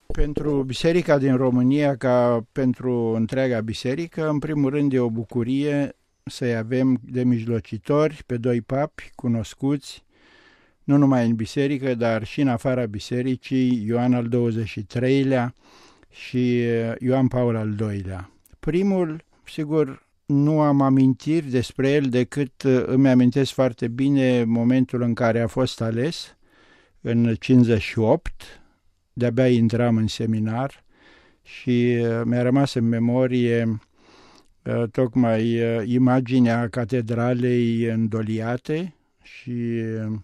Pentru biserica din România, ca pentru întreaga biserică, în primul rând e o bucurie să-i avem de mijlocitori pe doi papi cunoscuți, nu numai în biserică, dar și în afara bisericii, Ioan al XXIII-lea și Ioan Paul al II-lea. Primul, sigur, nu am amintiri despre el decât îmi amintesc foarte bine momentul în care a fost ales, în 58, de-abia intram în seminar și mi-a rămas în memorie tocmai imaginea catedralei îndoliate și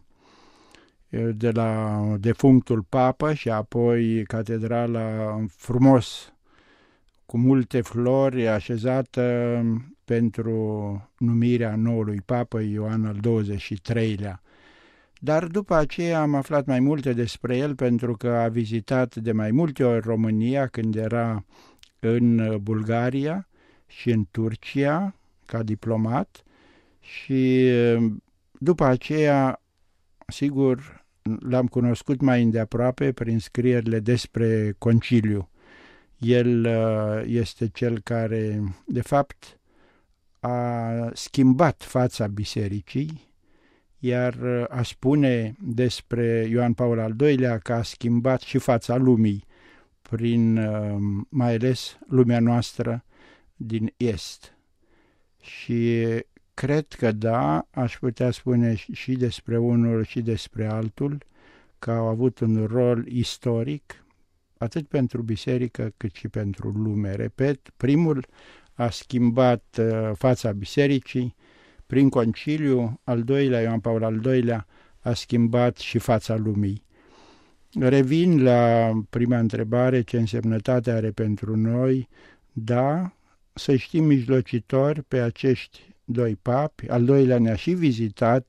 de la defunctul papă și apoi catedrala frumos cu multe flori așezată pentru numirea noului papă Ioan al XXIII-lea. Dar după aceea am aflat mai multe despre el pentru că a vizitat de mai multe ori România când era în Bulgaria și în Turcia ca diplomat și după aceea, sigur, l-am cunoscut mai îndeaproape prin scrierile despre conciliu. El este cel care, de fapt, a schimbat fața bisericii, iar a spune despre Ioan Paul al II-lea că a schimbat și fața lumii, prin mai ales lumea noastră din Est. Și cred că da, aș putea spune și despre unul și despre altul, că au avut un rol istoric, atât pentru biserică cât și pentru lume. Repet, primul a schimbat fața bisericii prin conciliu, al doilea, Ioan Paul al II-lea, a schimbat și fața lumii. Revin la prima întrebare, ce însemnătate are pentru noi? Da, să știm mijlocitori pe acești doi papi. Al doilea ne-a și vizitat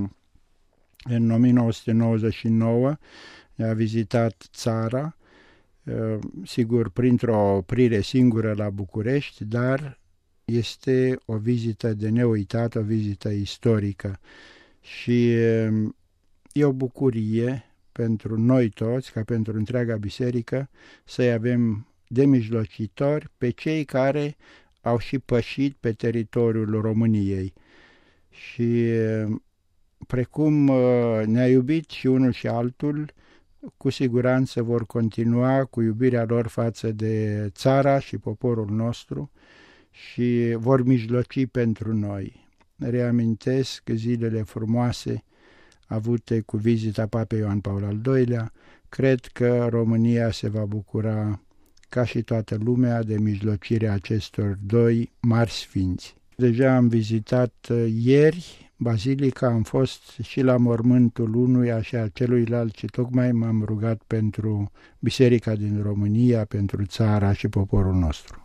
în 1999, ne-a vizitat țara, sigur printr-o oprire singură la București, dar este o vizită de neuitat, o vizită istorică și e o bucurie pentru noi toți, ca pentru întreaga biserică, să-i avem de mijlocitori pe cei care au și pășit pe teritoriul României. Și precum ne-a iubit și unul și altul, cu siguranță vor continua cu iubirea lor față de țara și poporul nostru și vor mijloci pentru noi. Reamintesc zilele frumoase avute cu vizita Papei Ioan Paul al II-lea. Cred că România se va bucura, ca și toată lumea, de mijlocirea acestor doi mari sfinți. Deja am vizitat ieri Bazilica, am fost și la mormântul unuia și a celuilalt și tocmai m-am rugat pentru biserica din România, pentru țara și poporul nostru.